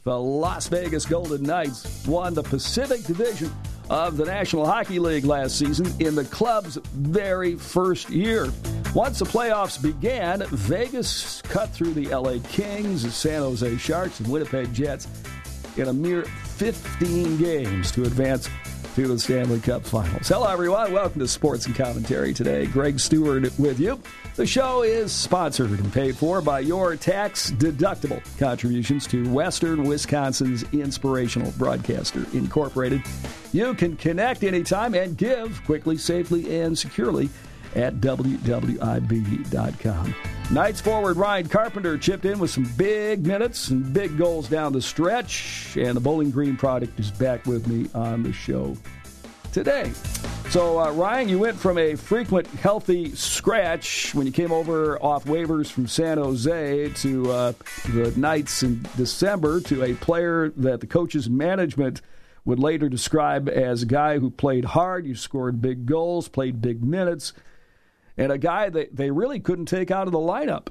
The Las Vegas Golden Knights won the Pacific Division of the National Hockey League last season in the club's very first year. Once the playoffs began, Vegas cut through the LA Kings, San Jose Sharks, and Winnipeg Jets in a mere 15 games to advance to the Stanley Cup Finals. Hello, everyone. Welcome to Sports and Commentary today. Greg Stewart with you. The show is sponsored and paid for by your tax-deductible contributions to Western Wisconsin's Inspirational Broadcaster Incorporated. You can connect anytime and give quickly, safely, and securely at WWIB.com. Knights forward Ryan Carpenter chipped in with some big minutes and big goals down the stretch, and the Bowling Green product is back with me on the show today. So, Ryan, you went from a frequent healthy scratch when you came over off waivers from San Jose to the Knights in December to a player that the coach's management would later describe as a guy who played hard, you scored big goals, played big minutes, and a guy that they really couldn't take out of the lineup.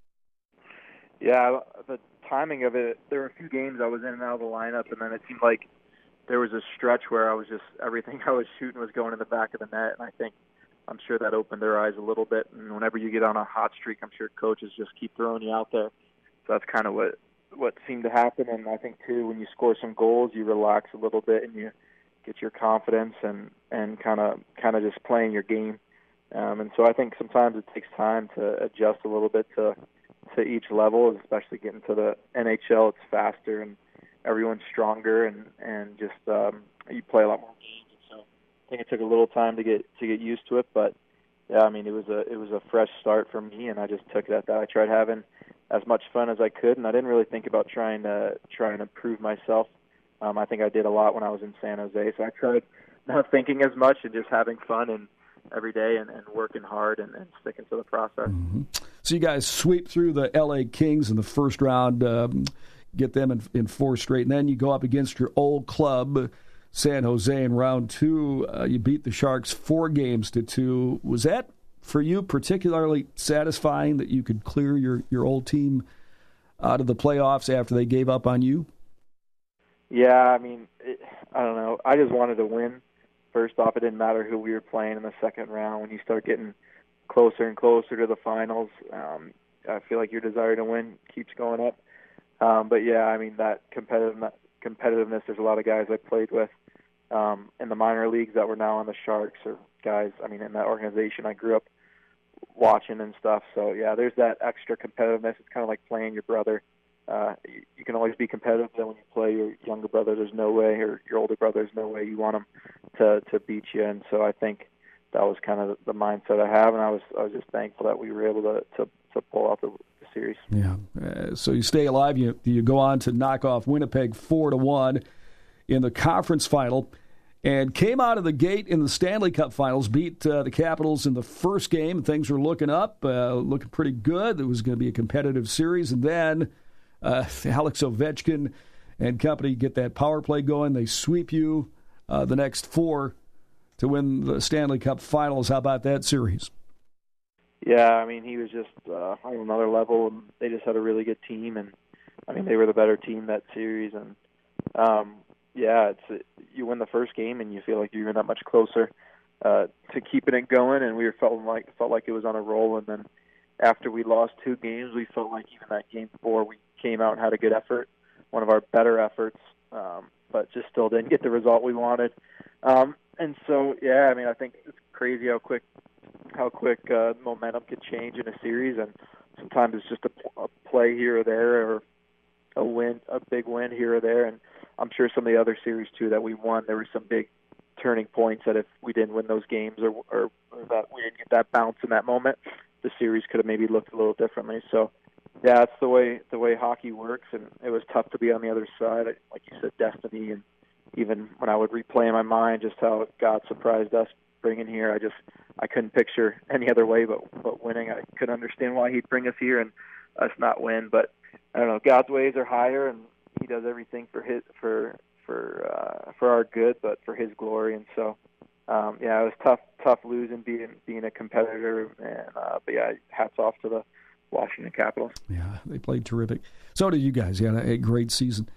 Yeah, the timing of it, there were a few games I was in and out of the lineup, and then it seemed like there was a stretch where I was just, everything I was shooting was going in the back of the net, and I'm sure that opened their eyes a little bit. And whenever you get on a hot streak, I'm sure coaches just keep throwing you out there. So that's kind of what seemed to happen. And I think, too, when you score some goals, you relax a little bit and you get your confidence and kind of just playing your game. And so I think sometimes it takes time to adjust a little bit to each level, especially getting to the NHL. It's faster and everyone's stronger, and just you play a lot more games. And so I think it took a little time to get used to it. But yeah, I mean, it was a fresh start for me, and I just took it at that. I tried having as much fun as I could, and I didn't really think about trying to prove myself. I think I did a lot when I was in San Jose, so I tried not thinking as much and just having fun and every day and working hard and sticking to the process. Mm-hmm. So you guys sweep through the LA Kings in the first round, get them in four straight, and then you go up against your old club, San Jose, in round two. You beat the Sharks 4-2. Was that, for you, particularly satisfying that you could clear your old team out of the playoffs after they gave up on you? Yeah, I mean, I don't know. I just wanted to win. First off, it didn't matter who we were playing in the second round. When you start getting closer and closer to the finals, I feel like your desire to win keeps going up. But yeah, I mean, that competitiveness, there's a lot of guys I played with in the minor leagues that were now on the Sharks, or guys, I mean, in that organization I grew up watching and stuff. So yeah, there's that extra competitiveness. It's kind of like playing your brother. You can always be competitive, but when you play your younger brother, there's no way, or your older brother, there's no way you want him to beat you. And so I think that was kind of the mindset I have, and I was just thankful that we were able to pull out the series. Yeah. So you stay alive. You go on to knock off Winnipeg 4-1 in the conference final, and came out of the gate in the Stanley Cup Finals, beat the Capitals in the first game. Things were looking up, looking pretty good. It was going to be a competitive series, and then Alex Ovechkin and company get that power play going. They sweep you the next four to win the Stanley Cup Finals. How about that series? Yeah, I mean, he was just on another level. They just had a really good team, and I mean, they were the better team that series. And yeah, you win the first game, and you feel like you're that much closer to keeping it going. And we felt like it was on a roll. And then after we lost 2 games, we felt like even that game 4, we came out and had a good effort, one of our better efforts, but just still didn't get the result we wanted. And so, yeah, I mean, I think it's crazy how quick momentum could change in a series, and sometimes it's just a play here or there, or a big win here or there. And I'm sure some of the other series too that we won, there were some big turning points that if we didn't win those games or that we didn't get that bounce in that moment, the series could have maybe looked a little differently. So yeah, it's the way hockey works, and it was tough to be on the other side. Like you said, destiny, and even when I would replay in my mind just how God surprised us bringing here, I couldn't picture any other way but winning. I couldn't understand why he'd bring us here and us not win. But I don't know, God's ways are higher, and He does everything for our good, but for His glory. And so, yeah, it was tough losing, being a competitor. And but yeah, hats off to the Washington Capitals. Yeah, they played terrific. So did you guys. You had a great season.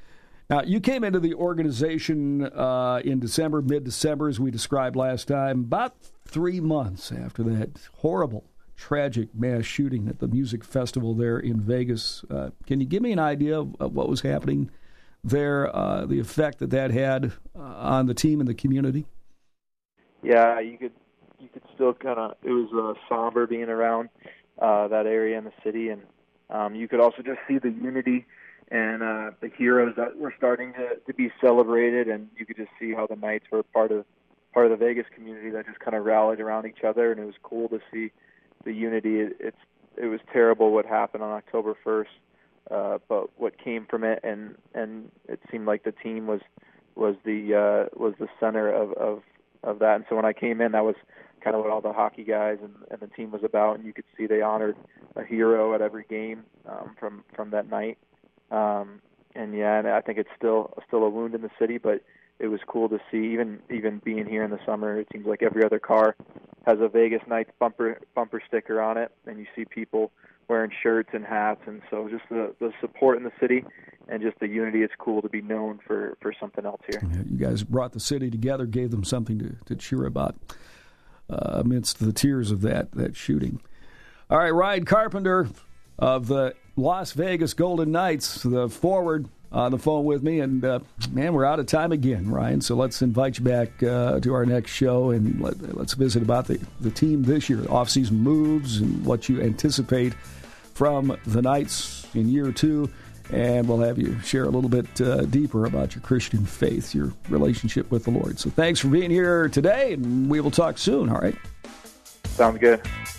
Now, you came into the organization in December, mid-December, as we described last time, about 3 months after that horrible, tragic mass shooting at the music festival there in Vegas. Can you give me an idea of what was happening there, the effect that had on the team and the community? Yeah, you could still kind of, it was somber being around that area in the city, and you could also just see the unity and the heroes that were starting to be celebrated, and you could just see how the Knights were part of the Vegas community that just kind of rallied around each other, and it was cool to see the unity. It was terrible what happened on October 1st, but what came from it, and it seemed like the team was the center of that. And so when I came in, that was kind of what all the hockey guys and the team was about, and you could see they honored a hero at every game from that night. And I think it's still a wound in the city, but it was cool to see. Even being here in the summer, it seems like every other car has a Vegas Knights bumper sticker on it, and you see people wearing shirts and hats, and so just the support in the city and just the unity. It's cool to be known for something else here. Yeah, you guys brought the city together, gave them something to cheer about amidst the tears of that shooting. All right, Ryan Carpenter of the Las Vegas Golden Knights, the forward, on the phone with me. And, man, we're out of time again, Ryan, so let's invite you back to our next show, and let's visit about the team this year, off-season moves, and what you anticipate from the Knights in year 2. And we'll have you share a little bit deeper about your Christian faith, your relationship with the Lord. So thanks for being here today, and we will talk soon, all right? Sounds good.